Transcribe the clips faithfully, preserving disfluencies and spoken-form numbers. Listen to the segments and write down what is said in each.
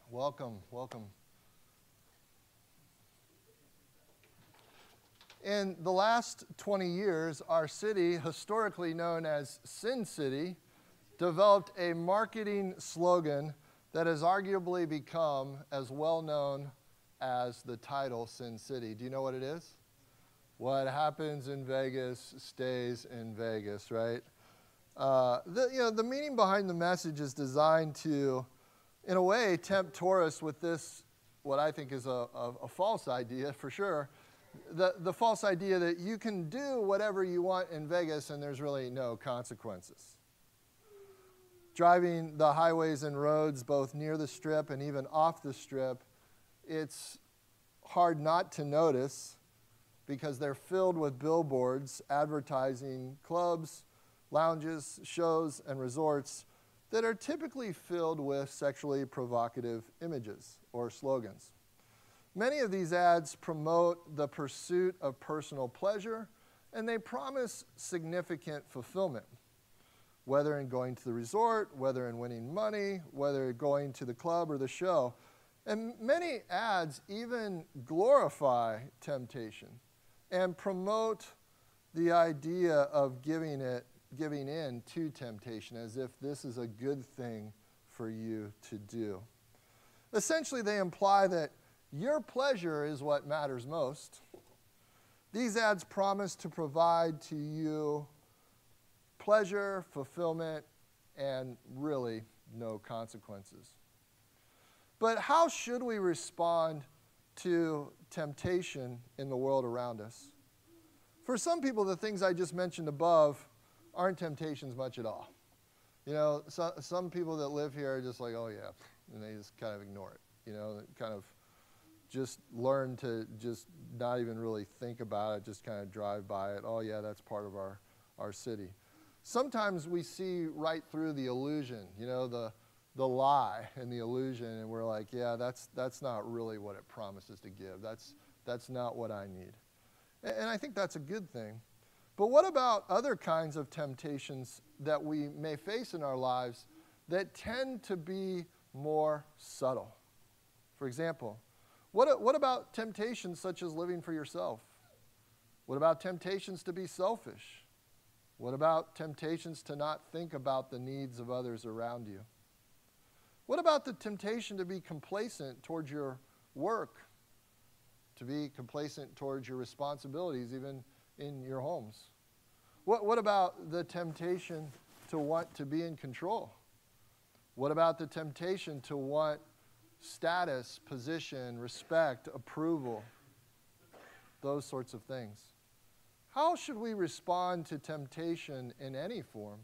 Welcome, welcome. In the last twenty years, our city, historically known as Sin City, developed a marketing slogan that has arguably become as well known as the title Sin City. Do you know what it is? What happens in Vegas stays in Vegas, right? Uh, the, you know, the meaning behind the message is designed to, in a way, tempt tourists with this, what I think is a, a, a false idea for sure, the, the false idea that you can do whatever you want in Vegas and there's really no consequences. Driving the highways and roads both near the Strip and even off the Strip, it's hard not to notice because they're filled with billboards advertising clubs, lounges, shows, and resorts that are typically filled with sexually provocative images or slogans. Many of these ads promote the pursuit of personal pleasure, and they promise significant fulfillment, whether in going to the resort, whether in winning money, whether going to the club or the show. And many ads even glorify temptation and promote the idea of giving it giving in to temptation as if this is a good thing for you to do. Essentially, they imply that your pleasure is what matters most. These ads promise to provide to you pleasure, fulfillment, and really no consequences. But how should we respond to temptation in the world around us? For some people, the things I just mentioned above aren't temptations much at all. You know, so, some people that live here are just like, oh yeah, and they just kind of ignore it. You know, kind of just learn to just not even really think about it, just kind of drive by it. Oh yeah, that's part of our, our city. Sometimes we see right through the illusion, you know, the, the lie and the illusion, and we're like, yeah, that's, that's not really what it promises to give. That's, that's not what I need. And, and I think that's a good thing. But what about other kinds of temptations that we may face in our lives that tend to be more subtle? For example, what, what about temptations such as living for yourself? What about temptations to be selfish? What about temptations to not think about the needs of others around you? What about the temptation to be complacent towards your work, to be complacent towards your responsibilities, even in your homes? What, what about the temptation to want to be in control? What about the temptation to want status, position, respect, approval, those sorts of things? How should we respond to temptation in any form?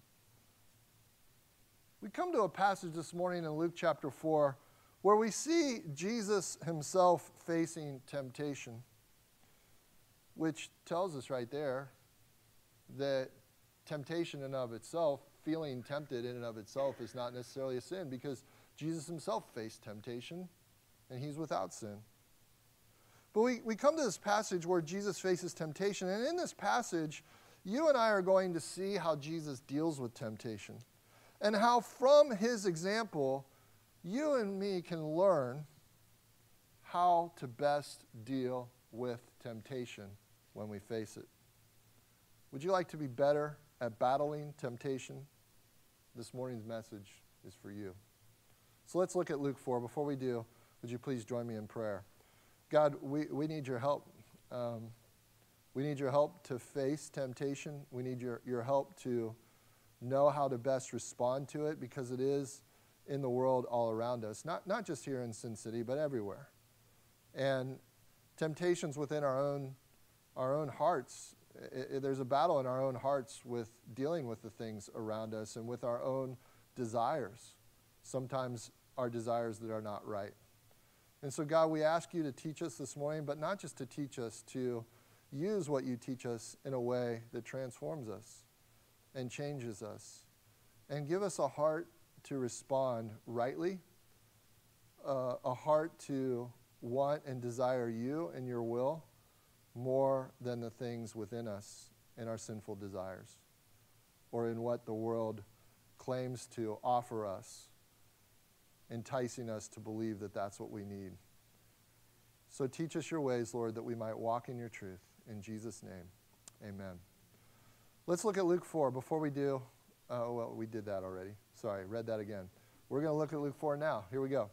We come to a passage this morning in Luke chapter four where we see Jesus himself facing temptation, which tells us right there that temptation in and of itself, feeling tempted in and of itself, is not necessarily a sin because Jesus himself faced temptation and he's without sin. But we, we come to this passage where Jesus faces temptation, and in this passage, you and I are going to see how Jesus deals with temptation and how from his example, you and me can learn how to best deal with temptation when we face it. Would you like to be better at battling temptation? This morning's message is for you. So let's look at Luke four. Before we do, would you please join me in prayer? God, we, we need your help. Um, we need your help to face temptation. We need your, your help to know how to best respond to it because it is in the world all around us, not, not just here in Sin City, but everywhere. And temptations within our own, our own hearts. It, it, there's a battle in our own hearts with dealing with the things around us and with our own desires. Sometimes our desires that are not right. And so, God, we ask you to teach us this morning, but not just to teach us, to use what you teach us in a way that transforms us and changes us. And give us a heart to respond rightly, uh, a heart to want and desire you and your will more than the things within us in our sinful desires or in what the world claims to offer us enticing us to believe that that's what we need. So teach us your ways, Lord, that we might walk in your truth. In Jesus' name, amen. Let's look at Luke four. Before we do, uh, well, we did that already. Sorry, read that again. We're going to look at Luke four now. Here we go.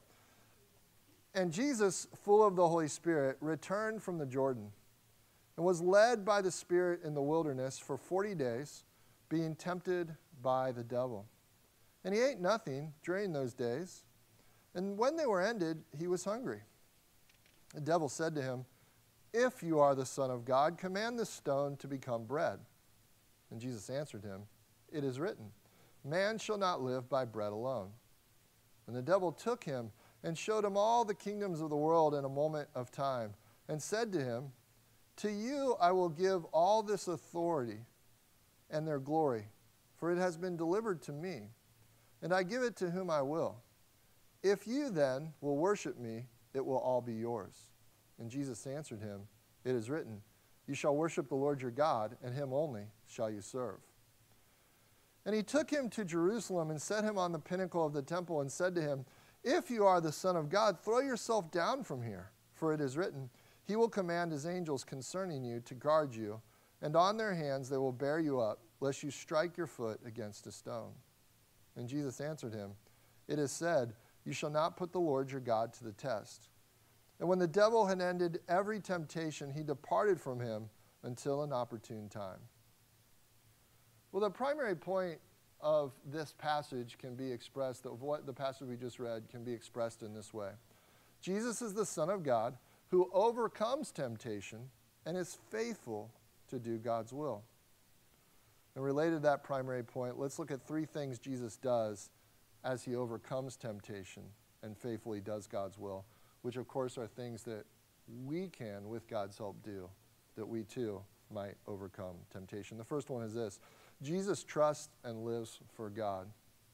And Jesus, full of the Holy Spirit, returned from the Jordan and was led by the Spirit in the wilderness for forty days, being tempted by the devil. And he ate nothing during those days. And when they were ended, he was hungry. The devil said to him, "If you are the Son of God, command this stone to become bread." And Jesus answered him, "It is written, man shall not live by bread alone." And the devil took him and showed him all the kingdoms of the world in a moment of time, and said to him, "To you I will give all this authority and their glory, for it has been delivered to me, and I give it to whom I will. If you then will worship me, it will all be yours." And Jesus answered him, "It is written, you shall worship the Lord your God, and him only shall you serve." And he took him to Jerusalem and set him on the pinnacle of the temple and said to him, "If you are the Son of God, throw yourself down from here, for it is written, he will command his angels concerning you to guard you, and on their hands they will bear you up, lest you strike your foot against a stone." And Jesus answered him, "It is said, you shall not put the Lord your God to the test." And when the devil had ended every temptation, he departed from him until an opportune time. Well, the primary point of this passage can be expressed, of what the passage we just read can be expressed in this way. Jesus is the Son of God who overcomes temptation and is faithful to do God's will. And related to that primary point, let's look at three things Jesus does as he overcomes temptation and faithfully does God's will, which of course are things that we can, with God's help, do, that we too might overcome temptation. The first one is this: Jesus trusts and lives for God.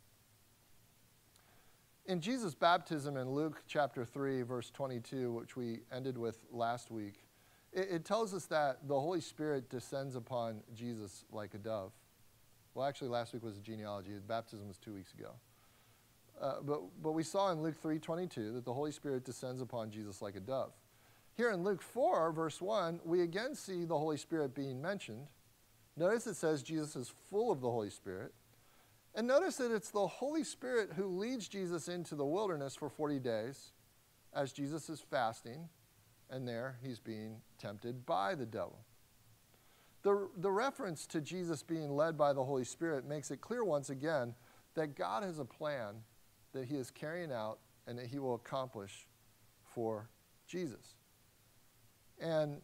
In Jesus' baptism in Luke chapter three, verse twenty-two, which we ended with last week, it, it tells us that the Holy Spirit descends upon Jesus like a dove. Well, actually, last week was a genealogy. The baptism was two weeks ago. Uh, but, but we saw in Luke three twenty-two that the Holy Spirit descends upon Jesus like a dove. Here in Luke four, verse one, we again see the Holy Spirit being mentioned. Notice it says Jesus is full of the Holy Spirit. And notice that it's the Holy Spirit who leads Jesus into the wilderness for forty days as Jesus is fasting, and there he's being tempted by the devil. The, the reference to Jesus being led by the Holy Spirit makes it clear once again that God has a plan that he is carrying out and that he will accomplish for Jesus. And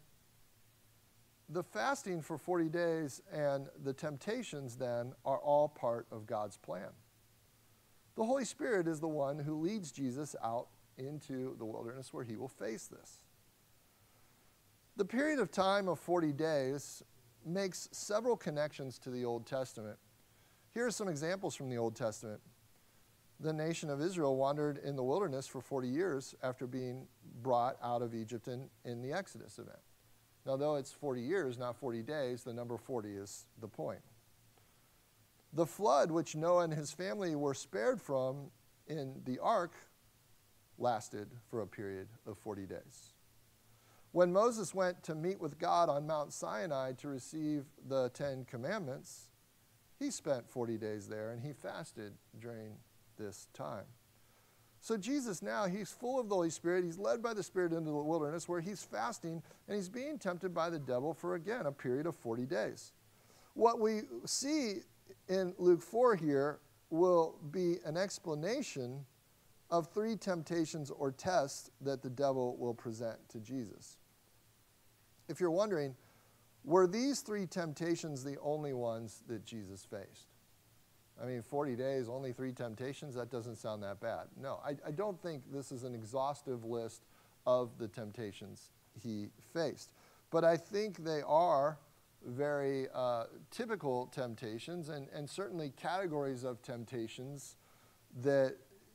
the fasting for forty days and the temptations then are all part of God's plan. The Holy Spirit is the one who leads Jesus out into the wilderness where he will face this. The period of time of forty days makes several connections to the Old Testament. Here are some examples from the Old Testament. The nation of Israel wandered in the wilderness for forty years after being brought out of Egypt in, in the Exodus event. Now, though it's forty years, not forty days, the number forty is the point. The flood, which Noah and his family were spared from in the ark, lasted for a period of forty days. When Moses went to meet with God on Mount Sinai to receive the Ten Commandments, he spent forty days there and he fasted during this time. So Jesus now, he's full of the Holy Spirit. He's led by the Spirit into the wilderness where he's fasting and he's being tempted by the devil for, again, a period of forty days. What we see in Luke four here will be an explanation of three temptations or tests that the devil will present to Jesus. If you're wondering, were these three temptations the only ones that Jesus faced? I mean, forty days, only three temptations, that doesn't sound that bad. No, I, I don't think this is an exhaustive list of the temptations he faced. But I think they are very uh, typical temptations and, and certainly categories of temptations that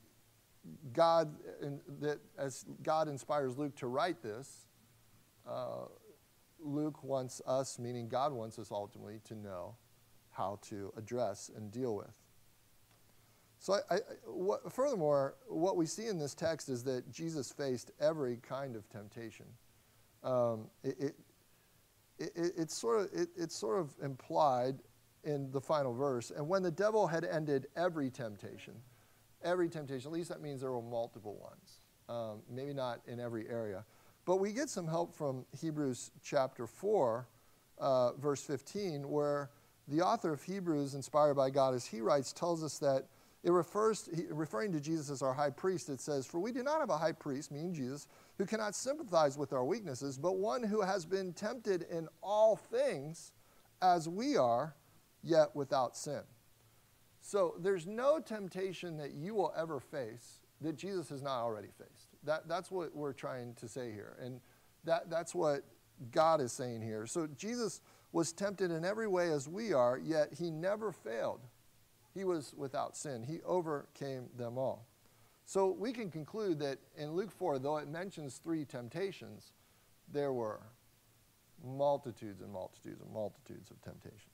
God, that as God inspires Luke to write this, uh, Luke wants us, meaning God wants us ultimately to know how to address and deal with. So I, I, what, furthermore, what we see in this text is that Jesus faced every kind of temptation. Um, it, it, it, it's, sort of, it, it's sort of implied in the final verse. And when the devil had ended every temptation, every temptation, at least that means there were multiple ones. Um, maybe not in every area. But we get some help from Hebrews chapter four, uh, verse fifteen, where the author of Hebrews, inspired by God as he writes, tells us that it refers, to, he, referring to Jesus as our high priest, it says, "For we do not have a high priest," meaning Jesus, "who cannot sympathize with our weaknesses, but one who has been tempted in all things as we are, yet without sin." So there's no temptation that you will ever face that Jesus has not already faced. That, that's what we're trying to say here. And that, that's what God is saying here. So Jesus was tempted in every way as we are, yet he never failed. He was without sin. He overcame them all. So we can conclude that in Luke four, though it mentions three temptations, there were multitudes and multitudes and multitudes of temptations.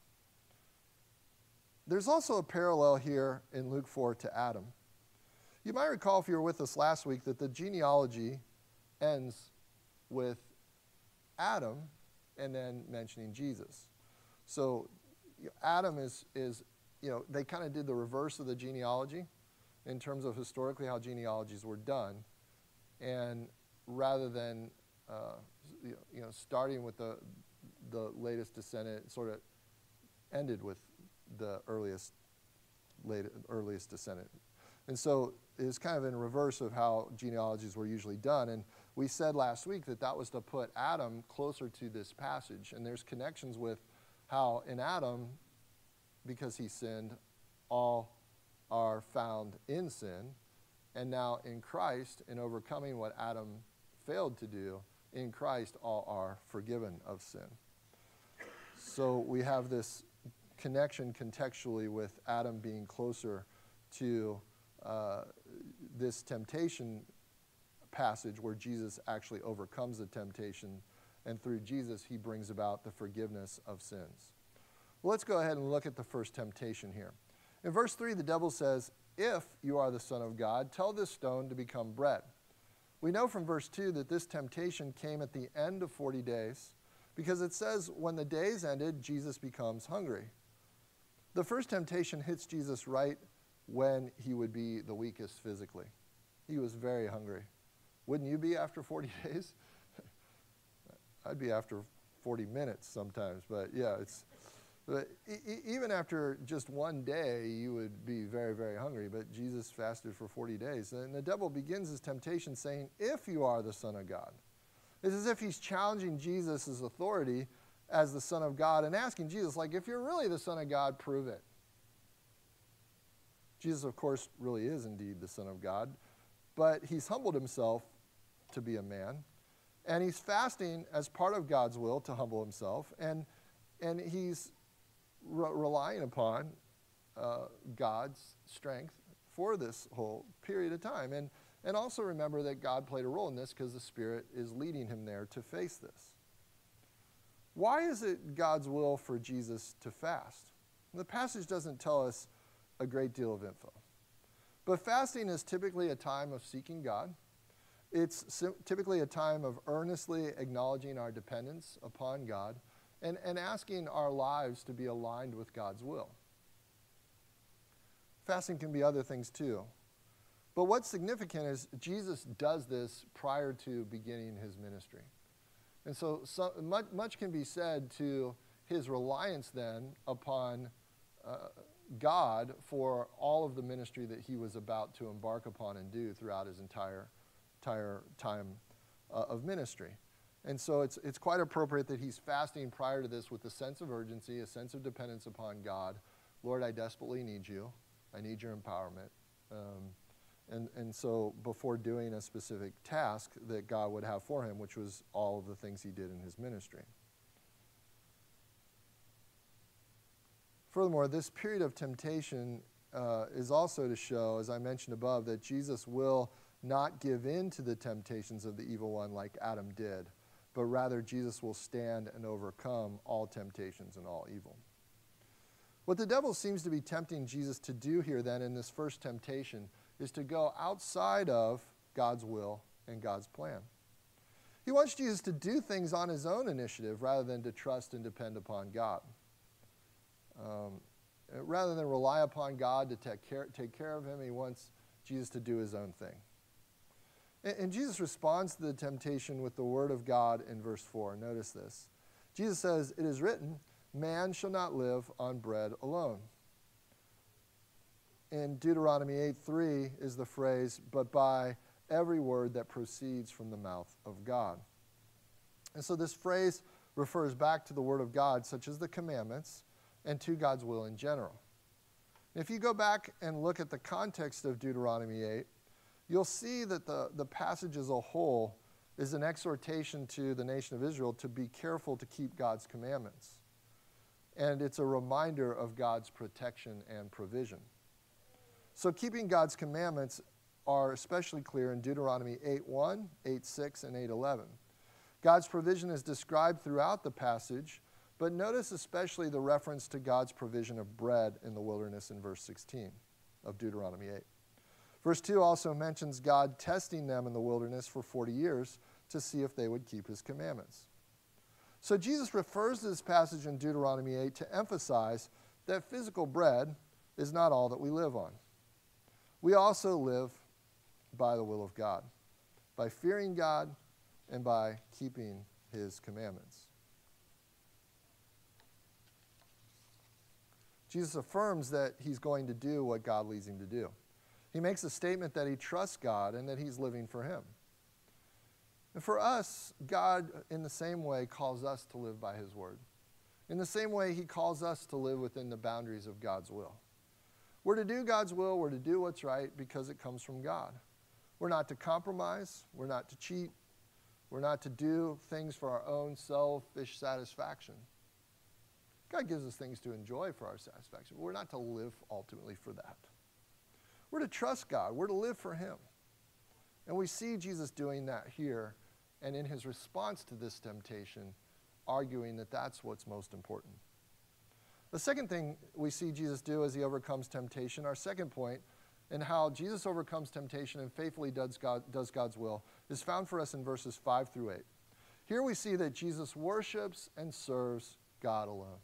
There's also a parallel here in Luke four to Adam. You might recall, if you were with us last week, that the genealogy ends with Adam and then mentioning Jesus. So you know, Adam is, is, you know, they kind of did the reverse of the genealogy in terms of historically how genealogies were done. And rather than, uh, you know, starting with the, the latest descendant, it sort of ended with the earliest, late, earliest descendant. And so it's kind of in reverse of how genealogies were usually done. And we said last week that that was to put Adam closer to this passage. And there's connections with how in Adam, because he sinned, all are found in sin. And now in Christ, in overcoming what Adam failed to do, in Christ all are forgiven of sin. So we have this connection contextually with Adam being closer to uh, this temptation passage where Jesus actually overcomes the temptation, and through Jesus he brings about the forgiveness of sins. Well, let's go ahead and look at the first temptation here. In verse three, the devil says, "If you are the Son of God, tell this stone to become bread." We know from verse two that this temptation came at the end of forty days, because it says when the days ended, Jesus becomes hungry. The first temptation hits Jesus right when he would be the weakest physically. He was very hungry. Wouldn't you be after forty days? I'd be after forty minutes sometimes, but yeah, it's but e- even after just one day, you would be very, very hungry. But Jesus fasted for forty days. And the devil begins his temptation saying, "If you are the Son of God." It's as if he's challenging Jesus' authority as the Son of God and asking Jesus, like, if you're really the Son of God, prove it. Jesus, of course, really is indeed the Son of God, but he's humbled himself to be a man, and he's fasting as part of God's will to humble himself, and and he's re- relying upon uh, God's strength for this whole period of time. And, and also remember that God played a role in this because the Spirit is leading him there to face this. Why is it God's will for Jesus to fast? The passage doesn't tell us a great deal of info. But fasting is typically a time of seeking God. It's sim- typically a time of earnestly acknowledging our dependence upon God and, and asking our lives to be aligned with God's will. Fasting can be other things too. But what's significant is Jesus does this prior to beginning his ministry. And so, so much, much can be said to his reliance then upon uh, God for all of the ministry that he was about to embark upon and do throughout his entire, entire time uh, of ministry. And so it's, it's quite appropriate that he's fasting prior to this with a sense of urgency, a sense of dependence upon God. Lord, I desperately need you. I need your empowerment. Um, and, and so before doing a specific task that God would have for him, which was all of the things he did in his ministry. Furthermore, this period of temptation uh, is also to show, as I mentioned above, that Jesus will not give in to the temptations of the evil one like Adam did, but rather Jesus will stand and overcome all temptations and all evil. What the devil seems to be tempting Jesus to do here then in this first temptation is to go outside of God's will and God's plan. He wants Jesus to do things on his own initiative rather than to trust and depend upon God. Um, rather than rely upon God to take care, take care of him, he wants Jesus to do his own thing. And, and Jesus responds to the temptation with the word of God in verse four. Notice this. Jesus says, "It is written, man shall not live on bread alone." In Deuteronomy eight three is the phrase, "but by every word that proceeds from the mouth of God." And so this phrase refers back to the word of God, such as the commandments, and to God's will in general. If you go back and look at the context of Deuteronomy eight, you'll see that the, the passage as a whole is an exhortation to the nation of Israel to be careful to keep God's commandments. And it's a reminder of God's protection and provision. So keeping God's commandments are especially clear in Deuteronomy eight one, eight six, and eight eleven. God's provision is described throughout the passage, but notice especially the reference to God's provision of bread in the wilderness in verse sixteen of Deuteronomy eight. Verse two also mentions God testing them in the wilderness for forty years to see if they would keep his commandments. So Jesus refers to this passage in Deuteronomy eight to emphasize that physical bread is not all that we live on. We also live by the will of God, by fearing God and by keeping his commandments. Jesus affirms that he's going to do what God leads him to do. He makes a statement that he trusts God and that he's living for him. And for us, God, in the same way, calls us to live by his word. In the same way, he calls us to live within the boundaries of God's will. We're to do God's will, we're to do what's right because it comes from God. We're not to compromise, we're not to cheat, we're not to do things for our own selfish satisfaction. God gives us things to enjoy for our satisfaction, but we're not to live ultimately for that. We're to trust God, we're to live for him. And we see Jesus doing that here, and in his response to this temptation, arguing that that's what's most important. The second thing we see Jesus do as he overcomes temptation, our second point, and how Jesus overcomes temptation and faithfully does, God, does God's will, is found for us in verses five through eight. Here we see that Jesus worships and serves God alone.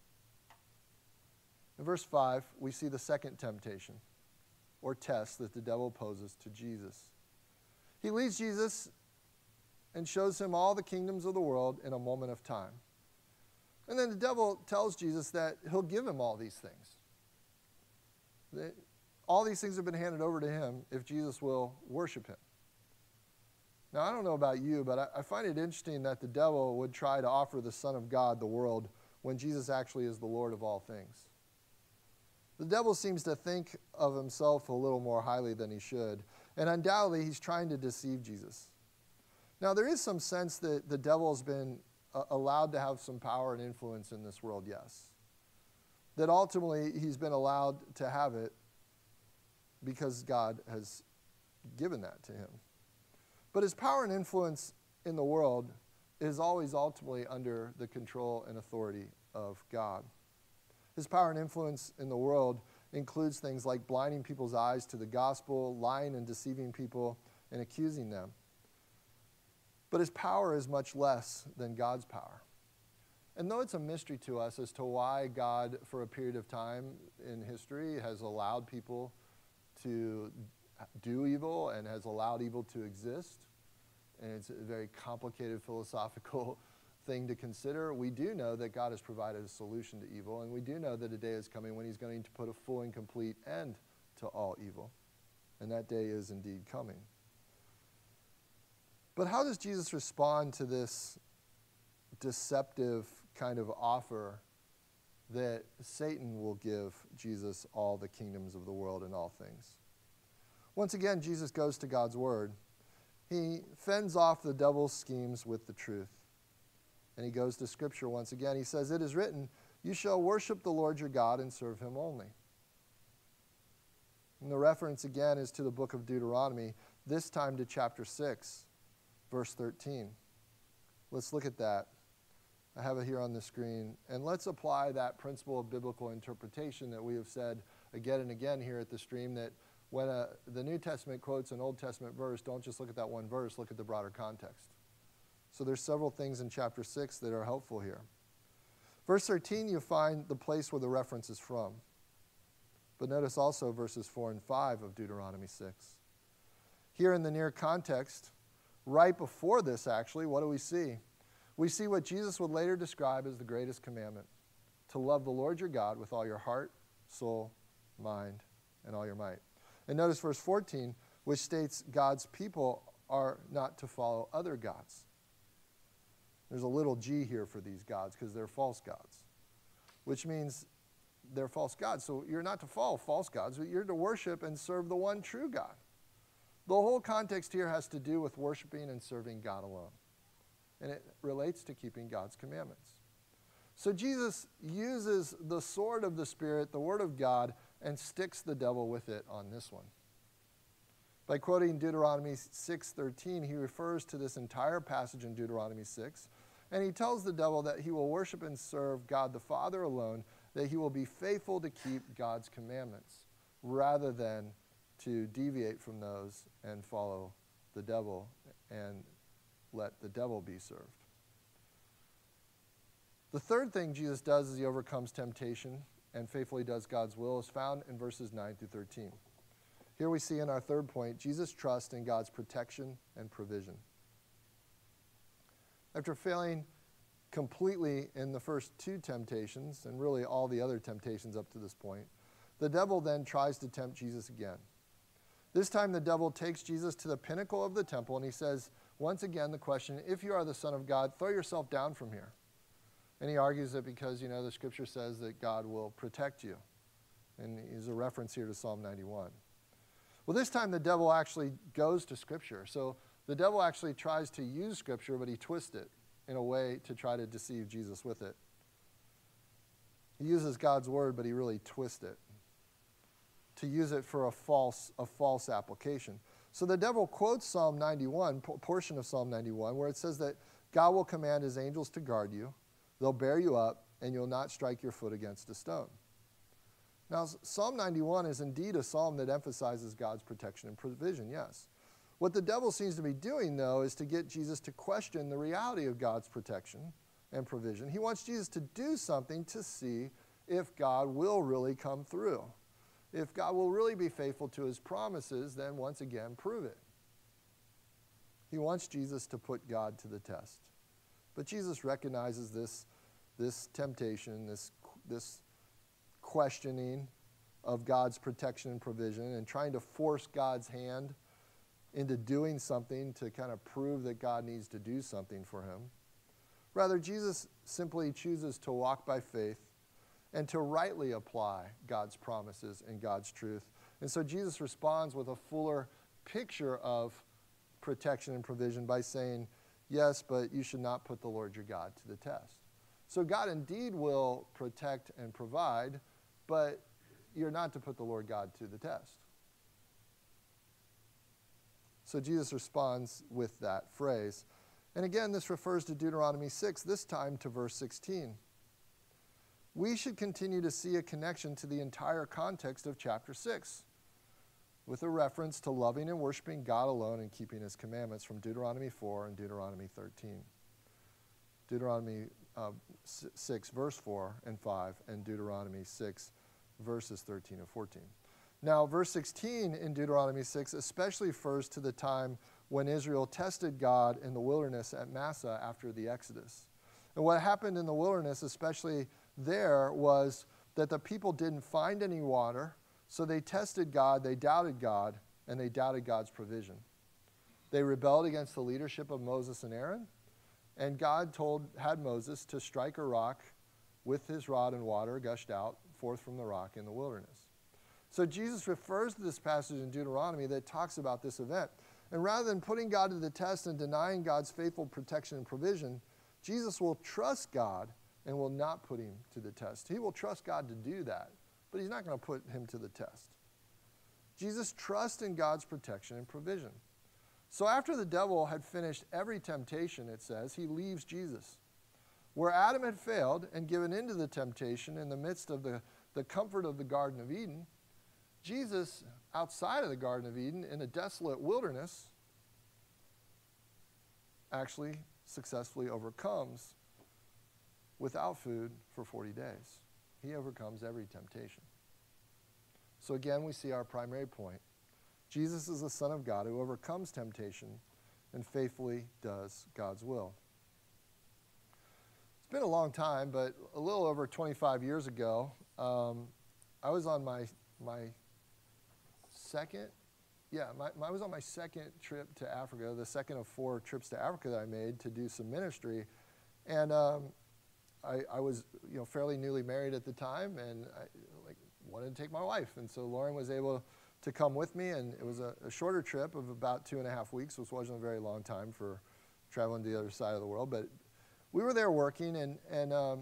In verse five, we see the second temptation, or test, that the devil poses to Jesus. He leads Jesus and shows him all the kingdoms of the world in a moment of time. And then the devil tells Jesus that he'll give him all these things. That all these things have been handed over to him if Jesus will worship him. Now, I don't know about you, but I, I find it interesting that the devil would try to offer the Son of God the world when Jesus actually is the Lord of all things. The devil seems to think of himself a little more highly than he should, and undoubtedly he's trying to deceive Jesus. Now, there is some sense that the devil has been uh, allowed to have some power and influence in this world, yes. That ultimately he's been allowed to have it because God has given that to him. But his power and influence in the world is always ultimately under the control and authority of God. His power and influence in the world includes things like blinding people's eyes to the gospel, lying and deceiving people, and accusing them. But his power is much less than God's power. And though it's a mystery to us as to why God, for a period of time in history, has allowed people to do evil and has allowed evil to exist, and it's a very complicated philosophical thing to consider, we do know that God has provided a solution to evil, and we do know that a day is coming when he's going to put a full and complete end to all evil. And that day is indeed coming. But how does Jesus respond to this deceptive kind of offer that Satan will give Jesus all the kingdoms of the world and all things? Once again, Jesus goes to God's word. He fends off the devil's schemes with the truth. And he goes to Scripture once again. He says, "It is written, you shall worship the Lord your God and serve him only." And the reference again is to the book of Deuteronomy, this time to chapter six, verse thirteen. Let's look at that I have it here on the screen. And let's apply that principle of biblical interpretation that we have said again and again here at the stream, that when a, the New Testament quotes an Old Testament verse, don't just look at that one verse, look at the broader context. So there's several things in chapter six that are helpful here. Verse thirteen, you find the place where the reference is from. But notice also verses four and five of Deuteronomy six. Here in the near context, right before this actually, what do we see? We see what Jesus would later describe as the greatest commandment, to love the Lord your God with all your heart, soul, mind, and all your might. And notice verse fourteen, which states God's people are not to follow other gods. There's a little g here for these gods because they're false gods, which means they're false gods. So you're not to follow false gods, but you're to worship and serve the one true God. The whole context here has to do with worshiping and serving God alone. And it relates to keeping God's commandments. So Jesus uses the sword of the Spirit, the Word of God, and sticks the devil with it on this one. By quoting Deuteronomy six thirteen, he refers to this entire passage in Deuteronomy six, and he tells the devil that he will worship and serve God the Father alone, that he will be faithful to keep God's commandments, rather than to deviate from those and follow the devil and let the devil be served. The third thing Jesus does as he overcomes temptation and faithfully does God's will is found in verses nine through thirteen. Here we see in our third point, Jesus' trust in God's protection and provision. After failing completely in the first two temptations, and really all the other temptations up to this point, the devil then tries to tempt Jesus again. This time the devil takes Jesus to the pinnacle of the temple, and he says, once again, the question, if you are the Son of God, throw yourself down from here. And he argues that because, you know, the scripture says that God will protect you. And there's a reference here to Psalm ninety-one. Well, this time the devil actually goes to scripture. So the devil actually tries to use scripture, but he twists it in a way to try to deceive Jesus with it. He uses God's word, but he really twists it to use it for a false, a false application. So the devil quotes Psalm ninety-one, a portion of Psalm ninety-one, where it says that God will command his angels to guard you. They'll bear you up, and you'll not strike your foot against a stone. Now, Psalm ninety-one is indeed a psalm that emphasizes God's protection and provision, yes. What the devil seems to be doing, though, is to get Jesus to question the reality of God's protection and provision. He wants Jesus to do something to see if God will really come through. If God will really be faithful to his promises, then once again, prove it. He wants Jesus to put God to the test. But Jesus recognizes this, this temptation, this, this questioning of God's protection and provision, and trying to force God's hand into doing something to kind of prove that God needs to do something for him. Rather, Jesus simply chooses to walk by faith and to rightly apply God's promises and God's truth. And so Jesus responds with a fuller picture of protection and provision by saying, yes, but you should not put the Lord your God to the test. So God indeed will protect and provide, but you're not to put the Lord God to the test. So Jesus responds with that phrase. And again, this refers to Deuteronomy six, this time to verse sixteen. We should continue to see a connection to the entire context of chapter six, with a reference to loving and worshiping God alone and keeping his commandments from Deuteronomy four and Deuteronomy thirteen. Deuteronomy uh, six, verse four and five, and Deuteronomy six, verses thirteen and fourteen. Now, verse sixteen in Deuteronomy six especially refers to the time when Israel tested God in the wilderness at Massah after the Exodus. And what happened in the wilderness, especially there, was that the people didn't find any water, so they tested God, they doubted God, and they doubted God's provision. They rebelled against the leadership of Moses and Aaron, and God told, had Moses to strike a rock with his rod, and water gushed out forth from the rock in the wilderness. So Jesus refers to this passage in Deuteronomy that talks about this event. And rather than putting God to the test and denying God's faithful protection and provision, Jesus will trust God and will not put him to the test. He will trust God to do that, but he's not going to put him to the test. Jesus trusts in God's protection and provision. So after the devil had finished every temptation, it says, he leaves Jesus. Where Adam had failed and given into the temptation in the midst of the, the comfort of the Garden of Eden, Jesus, outside of the Garden of Eden, in a desolate wilderness, actually successfully overcomes without food for forty days. He overcomes every temptation. So again, we see our primary point. Jesus is the Son of God who overcomes temptation and faithfully does God's will. It's been a long time, but a little over twenty-five years ago, um, I was on my my second, yeah, my, my, I was on my second trip to Africa, the second of four trips to Africa that I made to do some ministry, and um, I, I was, you know, fairly newly married at the time, and I like wanted to take my wife, and so Lauren was able to come with me, and it was a, a shorter trip of about two and a half weeks, which wasn't a very long time for traveling to the other side of the world, but we were there working, and, and um,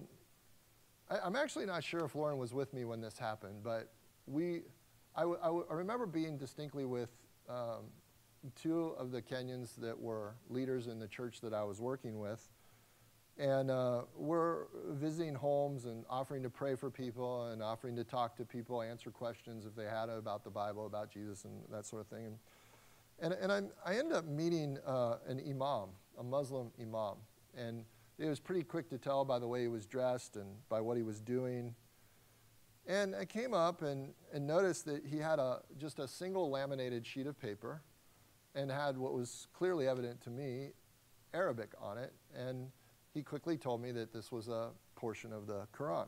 I, I'm actually not sure if Lauren was with me when this happened, but we, I, w- I, w- I remember being distinctly with um, two of the Kenyans that were leaders in the church that I was working with, and uh, we're visiting homes and offering to pray for people and offering to talk to people, answer questions if they had about the Bible, about Jesus, and that sort of thing. And, and, and I'm, I ended up meeting uh, an imam, a Muslim imam, and it was pretty quick to tell by the way he was dressed and by what he was doing. And I came up and, and noticed that he had a, just a single laminated sheet of paper and had what was clearly evident to me, Arabic on it. And he quickly told me that this was a portion of the Quran.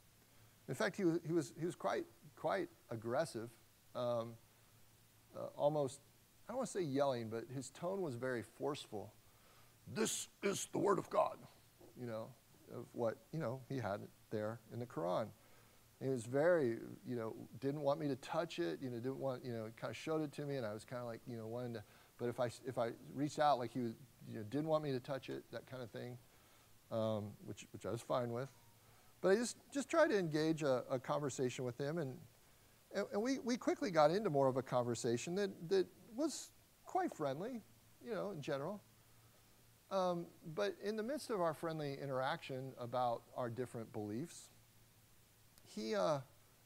In fact, he was, he was, he was quite, quite aggressive, um, uh, almost, I don't want to say yelling, but his tone was very forceful. This is the word of God, you know, of what, you know, he had there in the Quran. And he was very, you know, didn't want me to touch it, you know, didn't want, you know, kind of showed it to me, and I was kind of like, you know, wanting to, but if I, if I reached out, like he was, you know, didn't want me to touch it, that kind of thing, um, which, which I was fine with. But I just, just tried to engage a, a conversation with him, and, and, and we, we quickly got into more of a conversation that, that was quite friendly, you know, in general. Um, but in the midst of our friendly interaction about our different beliefs, he, uh,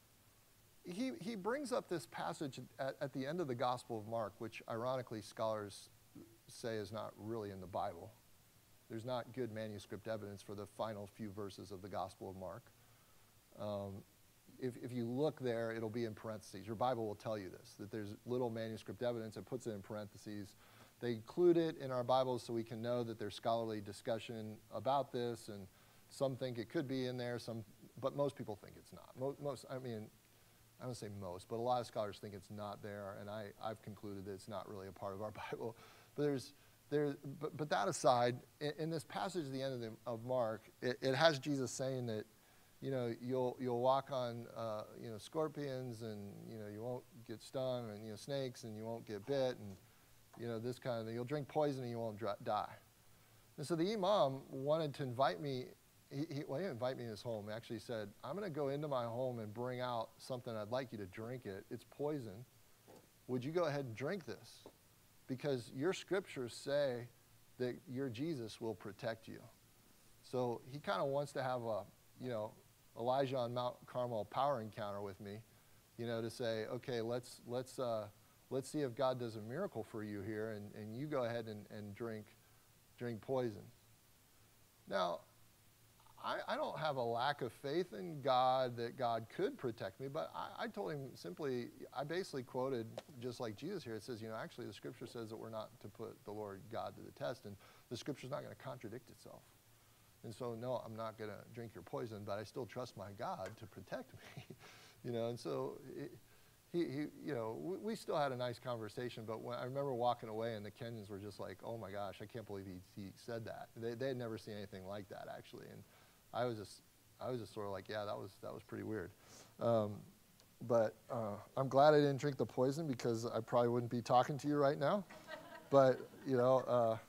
he, he brings up this passage at, at the end of the Gospel of Mark, which ironically scholars say is not really in the Bible. There's not good manuscript evidence for the final few verses of the Gospel of Mark. Um, if, if you look there, it'll be in parentheses. Your Bible will tell you this, that there's little manuscript evidence. It puts it in parentheses. They include it in our Bibles so we can know that there's scholarly discussion about this, and some think it could be in there, some, but most people think it's not. Most, most I mean, I don't say most, but a lot of scholars think it's not there, and I, I've concluded that it's not really a part of our Bible. But there's, there, but, but that aside, in, in this passage at the end of, the, of Mark, it, it has Jesus saying that, you know, you'll you'll walk on, uh, you know, scorpions, and you know you won't get stung, and you know snakes, and you won't get bit, and you know this kind of thing. You'll drink poison, and you won't dry, die. And so the imam wanted to invite me. He, he, well, he didn't invite me in his home. He actually said, I'm going to go into my home and bring out something. I'd like you to drink it. It's poison. Would you go ahead and drink this? Because your scriptures say that your Jesus will protect you. So he kind of wants to have a, you know, Elijah on Mount Carmel power encounter with me, you know, to say, okay, let's, let's, uh, let's see if God does a miracle for you here, and, and you go ahead and, and drink, drink poison. Now, I, I don't have a lack of faith in God that God could protect me, but I, I told him simply, I basically quoted just like Jesus here. It says, you know, actually the scripture says that we're not to put the Lord God to the test, and the scripture's not going to contradict itself. And so, no, I'm not going to drink your poison, but I still trust my God to protect me, you know. And so, it, he, he, you know, we, we still had a nice conversation. But when I remember walking away, and the Kenyans were just like, "Oh my gosh, I can't believe he, he said that." They they had never seen anything like that actually, and I was just I was just sort of like, "Yeah, that was that was pretty weird." Um, but uh, I'm glad I didn't drink the poison, because I probably wouldn't be talking to you right now. But you know. Uh,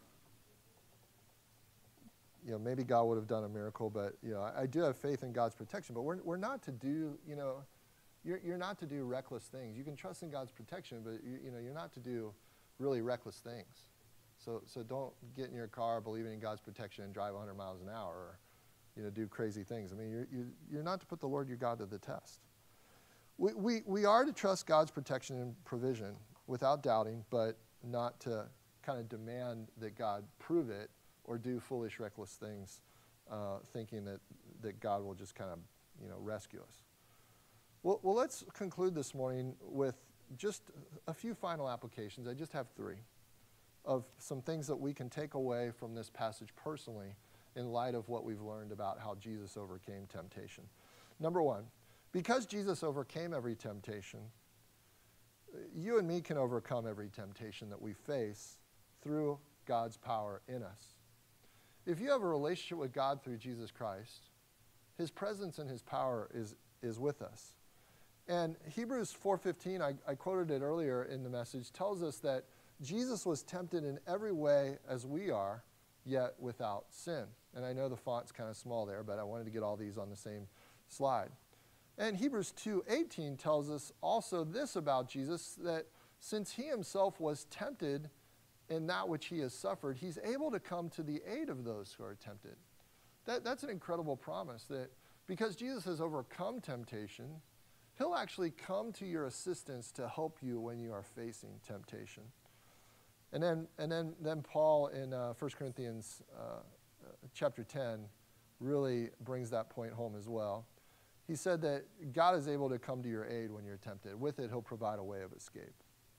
You know, maybe God would have done a miracle, but you know, I, I do have faith in God's protection. But we're we're not to do, you know, you're you're not to do reckless things. You can trust in God's protection, but you, you know, you're not to do really reckless things. So so don't get in your car believing in God's protection and drive one hundred miles an hour, or you know, do crazy things. I mean, you're, you're, you're not to put the Lord your God to the test. We, we, we are to trust God's protection and provision without doubting, but not to kind of demand that God prove it or do foolish, reckless things, uh, thinking that, that God will just kind of, you know, rescue us. Well, well, let's conclude this morning with just a few final applications. I just have three of some things that we can take away from this passage personally in light of what we've learned about how Jesus overcame temptation. Number one, because Jesus overcame every temptation, you and me can overcome every temptation that we face through God's power in us. If you have a relationship with God through Jesus Christ, his presence and his power is, is with us. And Hebrews four fifteen, I, I quoted it earlier in the message, tells us that Jesus was tempted in every way as we are, yet without sin. And I know the font's kind of small there, but I wanted to get all these on the same slide. And Hebrews two eighteen tells us also this about Jesus, that since he himself was tempted in that which he has suffered, he's able to come to the aid of those who are tempted. That, that's an incredible promise, that because Jesus has overcome temptation, he'll actually come to your assistance to help you when you are facing temptation. And then, and then, then Paul in uh, First Corinthians uh, chapter ten really brings that point home as well. He said that God is able to come to your aid when you're tempted. With it, he'll provide a way of escape.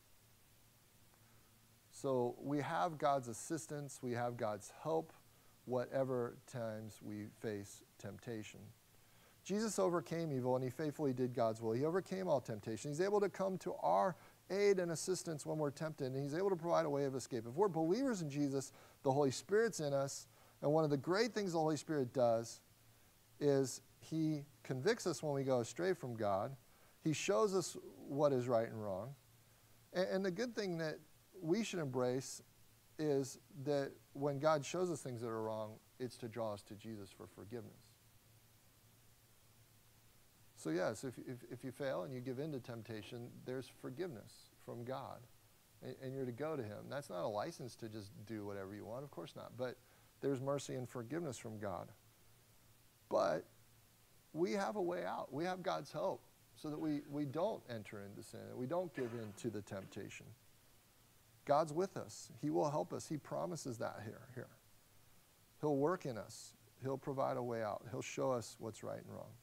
So we have God's assistance, we have God's help, whatever times we face temptation. Jesus overcame evil, and he faithfully did God's will. He overcame all temptation. He's able to come to our aid and assistance when we're tempted, and he's able to provide a way of escape. If we're believers in Jesus, the Holy Spirit's in us, and one of the great things the Holy Spirit does is he convicts us when we go astray from God. He shows us what is right and wrong. And, and the good thing that we should embrace is that when God shows us things that are wrong, it's to draw us to Jesus for forgiveness. So yes, if, if, if you fail and you give in to temptation, there's forgiveness from God. And, and you're to go to him. That's not a license to just do whatever you want, of course not. But there's mercy and forgiveness from God. But we have a way out. We have God's help so that we, we don't enter into sin, we don't give in to the temptation. God's with us. He will help us. He promises that here. here. He'll work in us. He'll provide a way out. He'll show us what's right and wrong.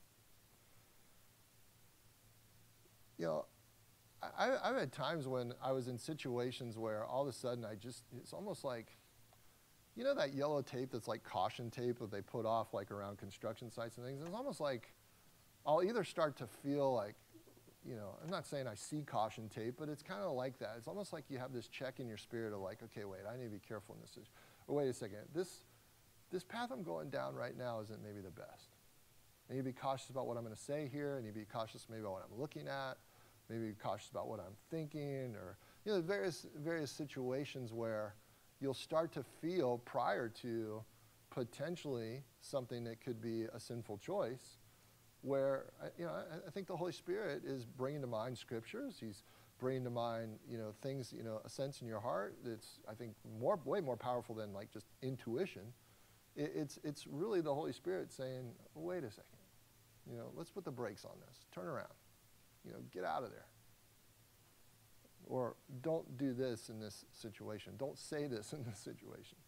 You know, I, I've had times when I was in situations where all of a sudden I just, it's almost like, you know that yellow tape that's like caution tape that they put off like around construction sites and things? It's almost like I'll either start to feel like, you know, I'm not saying I see caution tape, but it's kind of like that. It's almost like you have this check in your spirit of like, okay, wait, I need to be careful in this. Or wait a second, this, this path I'm going down right now isn't maybe the best. I need to be cautious about what I'm going to say here. I need to be cautious maybe about what I'm looking at. Maybe be cautious about what I'm thinking, or, you know, various, various situations where you'll start to feel prior to potentially something that could be a sinful choice, where, you know, I, I think the Holy Spirit is bringing to mind scriptures. He's bringing to mind, you know, things, you know, a sense in your heart that's, I think, more, way more powerful than like just intuition. It, it's, it's really the Holy Spirit saying, wait a second, you know, let's put the brakes on this. Turn around. You know, get out of there. Or don't do this in this situation. Don't say this in this situation.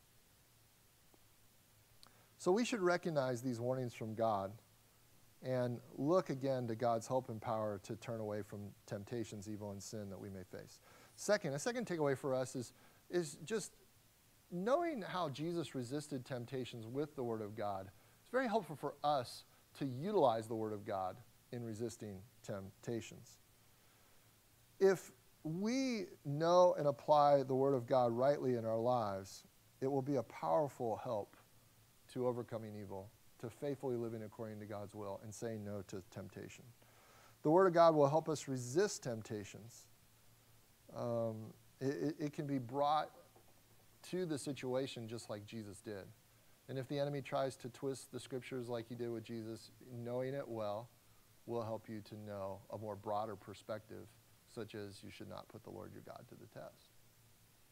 So we should recognize these warnings from God and look again to God's help and power to turn away from temptations, evil, and sin that we may face. Second, a second takeaway for us is, is just knowing how Jesus resisted temptations with the Word of God. It's very helpful for us to utilize the Word of God in resisting temptations. If we know and apply the Word of God rightly in our lives, it will be a powerful help to overcoming evil, to faithfully living according to God's will, and saying no to temptation. The Word of God will help us resist temptations. Um, it, it can be brought to the situation just like Jesus did. And if the enemy tries to twist the Scriptures like he did with Jesus, knowing it well will help you to know a more broader perspective, such as you should not put the Lord your God to the test.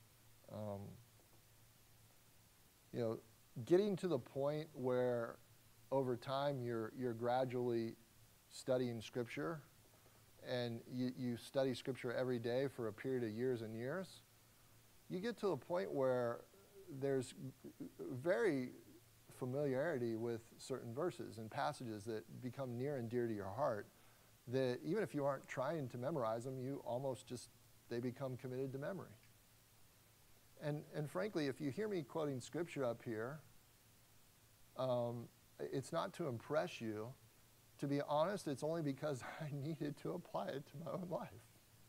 Um, you know, getting to the point where over time you're, you're gradually studying Scripture, and you, you study Scripture every day for a period of years and years, you get to a point where there's very familiarity with certain verses and passages that become near and dear to your heart, that even if you aren't trying to memorize them, you almost just, they become committed to memory. And, and frankly, if you hear me quoting Scripture up here, um, it's not to impress you. To be honest, it's only because I needed to apply it to my own life.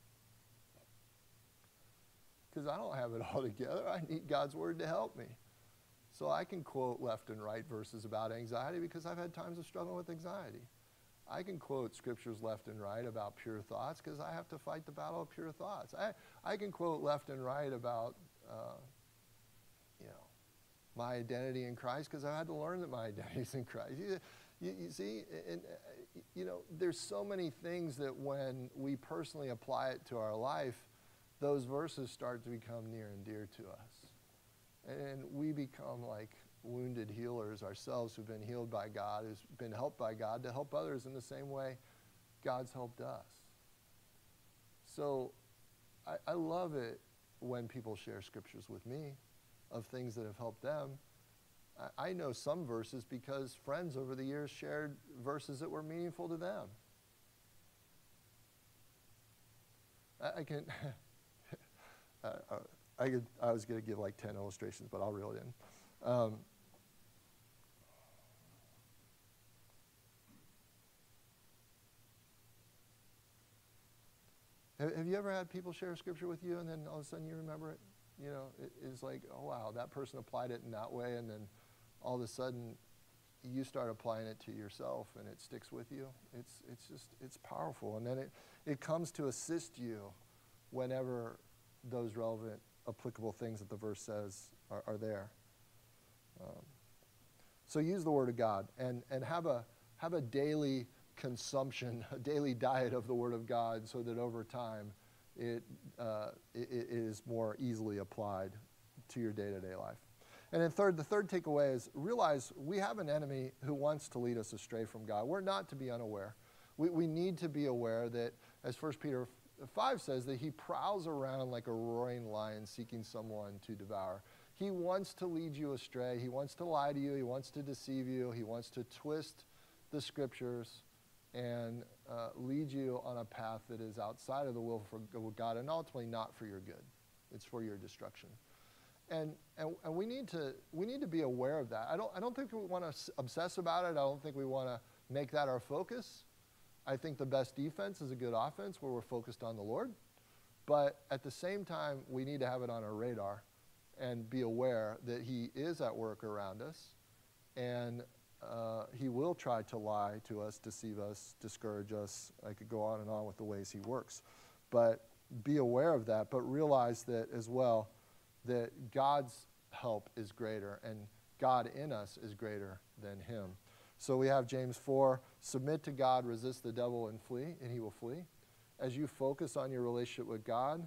Because I don't have it all together. I need God's Word to help me. So I can quote left and right verses about anxiety because I've had times of struggling with anxiety. I can quote scriptures left and right about pure thoughts because I have to fight the battle of pure thoughts. I, I can quote left and right about, uh, you know, my identity in Christ because I've had to learn that my identity is in Christ. You, you, you see, and, uh, you know, there's so many things that when we personally apply it to our life, those verses start to become near and dear to us. And we become like wounded healers ourselves who've been healed by God, who's been helped by God to help others in the same way God's helped us. So I, I love it when people share scriptures with me of things that have helped them. I, I know some verses because friends over the years shared verses that were meaningful to them. I, I can... uh, uh, I, could, I was going to give like ten illustrations, but I'll reel it in. Um, have, have you ever had people share scripture with you and then all of a sudden you remember it? You know, it, it's like, oh wow, that person applied it in that way, and then all of a sudden you start applying it to yourself and it sticks with you. It's, it's just, it's powerful. And then it, it comes to assist you whenever those relevant applicable things that the verse says are, are there. Um, so use the Word of God and, and have a have a daily consumption, a daily diet of the Word of God so that over time it, uh, it, it is more easily applied to your day-to-day life. And then third, the third takeaway is realize we have an enemy who wants to lead us astray from God. We're not to be unaware. We, we need to be aware that, as First Peter five says, that he prowls around like a roaring lion seeking someone to devour. He wants to lead you astray. He wants to lie to you. He wants to deceive you. He wants to twist the scriptures and uh, lead you on a path that is outside of the will of God and ultimately not for your good. It's for your destruction. And, and, and we need to we need to be aware of that. I don't, I don't think we want to obsess about it. I don't think we want to make that our focus. I think the best defense is a good offense where we're focused on the Lord. But at the same time, we need to have it on our radar and be aware that he is at work around us. And uh, he will try to lie to us, deceive us, discourage us. I could go on and on with the ways he works. But be aware of that. But realize that as well, that God's help is greater and God in us is greater than him. So we have James four, submit to God, resist the devil and flee, and he will flee. As you focus on your relationship with God,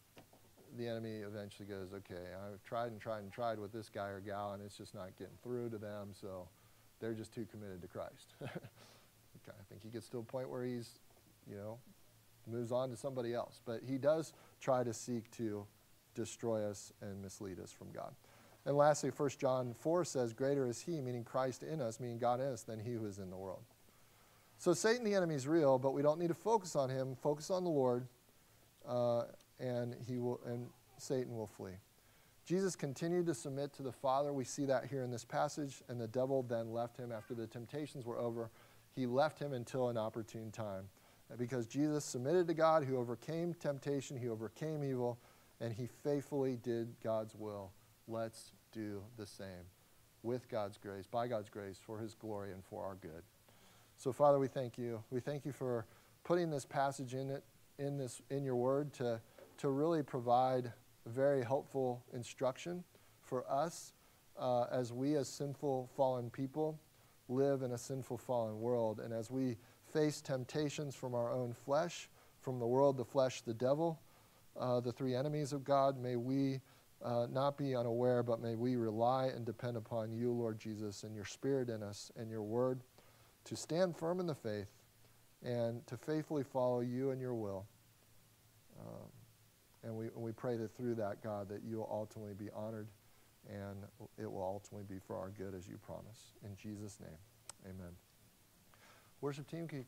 the enemy eventually goes, okay, I've tried and tried and tried with this guy or gal, and it's just not getting through to them, so they're just too committed to Christ. Okay, I think he gets to a point where he's, you know, moves on to somebody else. But he does try to seek to destroy us and mislead us from God. And lastly, First John four says, greater is he, meaning Christ in us, meaning God in us, than he who is in the world. So Satan, the enemy, is real, but we don't need to focus on him. Focus on the Lord, uh, and he will, and Satan will flee. Jesus continued to submit to the Father. We see that here in this passage, and the devil then left him after the temptations were over. He left him until an opportune time. Because Jesus submitted to God, he overcame temptation, he overcame evil, and he faithfully did God's will. Let's do the same with God's grace, by God's grace, for his glory and for our good. So, Father, we thank you. We thank you for putting this passage in it, in this, in your word to, to really provide very helpful instruction for us uh, as we, as sinful, fallen people, live in a sinful, fallen world. And as we face temptations from our own flesh, from the world, the flesh, the devil, uh, the three enemies of God, may we uh, not be unaware, but may we rely and depend upon you, Lord Jesus, and your Spirit in us and your word to stand firm in the faith and to faithfully follow you and your will. Um, and we, we pray that through that, God, that you will ultimately be honored and it will ultimately be for our good as you promise. In Jesus' name, amen. Worship team, can you